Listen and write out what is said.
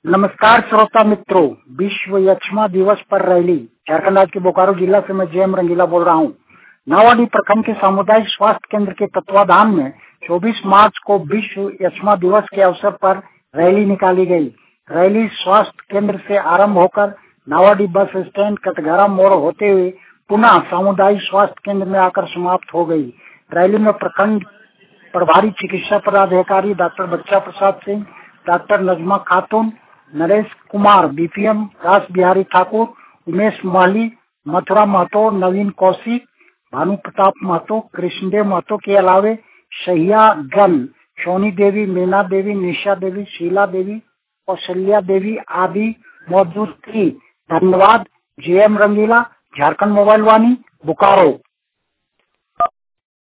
नमस्कार श्रोता मित्रों, विश्व यक्ष्मा दिवस पर रैली झारखंड राज्य के बोकारो जिला से मैं जेएम रंगीला बोल रहा हूँ। नावाडीह प्रखंड के सामुदायिक स्वास्थ्य केंद्र के तत्वाधान में 24 मार्च को विश्व यक्ष्मा दिवस के अवसर पर रैली निकाली गई। रैली स्वास्थ्य केंद्र से आरंभ होकर नावाडीह बस स्टैंड कटघरा मोड़ होते हुए पुनः सामुदायिक स्वास्थ्य केंद्र में आकर समाप्त हो गई। रैली में प्रखंड प्रभारी चिकित्सा पदाधिकारी डॉक्टर बच्चा प्रसाद सिंह, डॉक्टर नजमा खातून, नरेश कुमार, बीपीएम रास बिहारी ठाकुर, उमेश माली, मथुरा महतो, नवीन कौशिक, भानु प्रताप महतो, कृष्णदेव महतो के अलावे सहिया गण सोनी देवी, मीना देवी, निशा देवी, शीला देवी, कौशल्या देवी आदि मौजूद थी। धन्यवाद। JM Rangeela, Jharkhand mobile Vani, Bokaro.